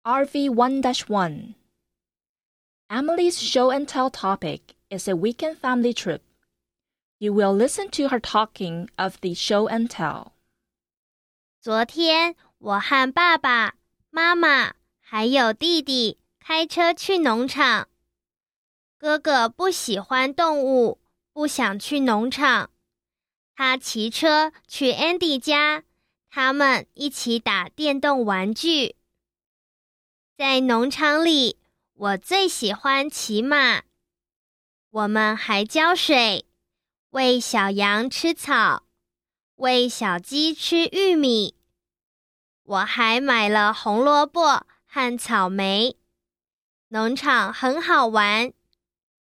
RV1-1 Emily's show and tell topic is a weekend family trip. You will listen to her talking of the show and tell. 昨天我和爸爸、妈妈还有弟弟开车去农场。哥哥不喜欢动物，不想去农场。他骑车去 Andy 家，他们一起打电动玩具。在农场里，我最喜欢骑马。我们还浇水，喂小羊吃草，喂小鸡吃玉米。我还买了红萝卜和草莓。农场很好玩，